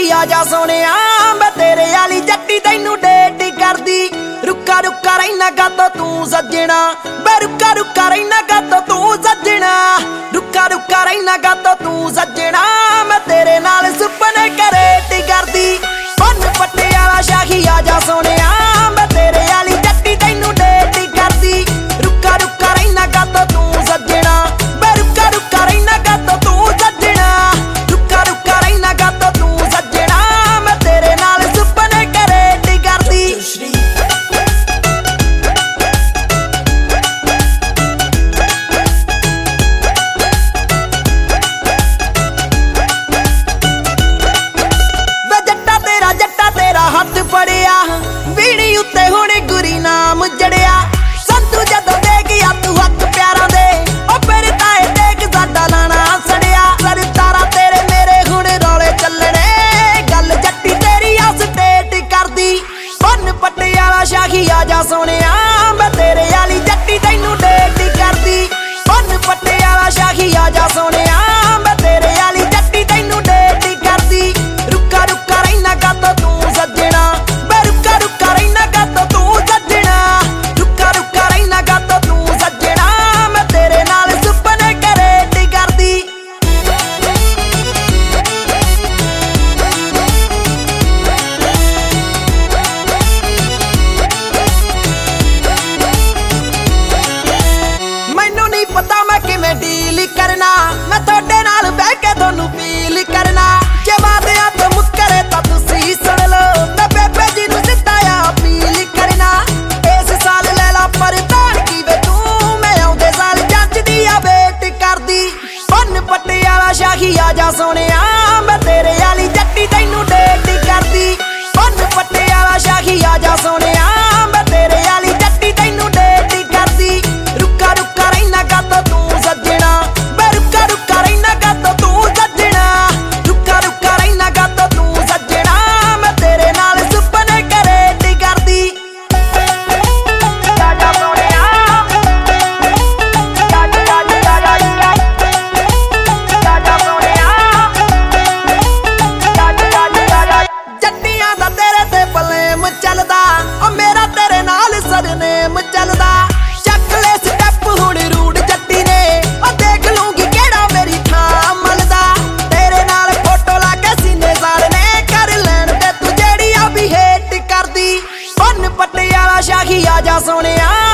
आ जा सोनिया मैं तेरे आली जट्टी तैनू डेट करदी। रुका रुका रहना गा तो तू सजना, मैं रुका रुका रहना गा तो तू सजना, रुका रुका रहना गा तो तू सजना। मैं तेरे नाल सुपने करेट करदी। बन पटियाला शाही आ जा सोनिया मैं तेरे आली जट्टी तैनू डेट करदी। रुका रुका रहना गा तो तू सजना, मैं रुका रुका रहना गा तो तू सजना, रुका रुका रहना गा तो तू सजना। मैं तेरे नाल सुपने करेट करदी। जट्टा तेरा हथ फड़िया बीड़ी उत्ते हुणे गुरी नाम जड़िया। संतू जदों दे गया तू हथ प्यारा दे ओ फिर ताए देख साडा लाना सड़िया। सर तारा तेरे मेरे हुण रौले चलने गल जट्टी तेरी अस डेट करदी। बन पटियाला शाही आ जा सोनिया मैं तेरे आली जट्टी तैनू डेट करदी। बन पटियाला शाही आ जा सोनिया मैं तेरे आली जट्टी तैनू डेट करदी। रुका रुका रहना गा तो तू सजना, मैं रुका रुका रहना गा तो तू सजना, रुका रुका रहना गा तो तू सजना। मैं तेरे नाल सुपने करेट करदी। मैनू नहीं पता मैं किवें डील करना, मैं थोड़े नाल बह के थोनू फील करना। जे वादियां तो मुकरे तां तुसीं सुन लो, मैं बेबे जी नू सिद्धा अपील करना। इस साल ले ला परतान की वे तू, मैं आउंदे साल जज दी आ वेट करदी। बन पटियाला शाही आ जा सोनिया मैं तेरे आली जट्टी तैनू डेट करदी। बन पटियाला शाही आ जा सोनिया मैं तेरे आली जट्टी तैनू डेट करदी। रुका रुका रहना गा तो तू सजना, मैं रुका रुका रहना गा तो तू सजना, रुका रुका रहना गा तो तू सजना। मैं तेरे नाल सुपने करेट करदी। जा सोनिया जा सोनिया जट्टियां दा तेरे ते बलेम चलदा ओ मेरा तेरे नाल सरनेम चलदा। चक ले स्टैप हुण रूड जट्टी ने ओ देख लूंगी केड़ा मेरी थां मलदा। तेरे नाल फोटो ला के सीने साड़ने कर लैण दे तू जेड़ी आ भी हेट करदी। बन पटियाला शाही आ जा सोनिया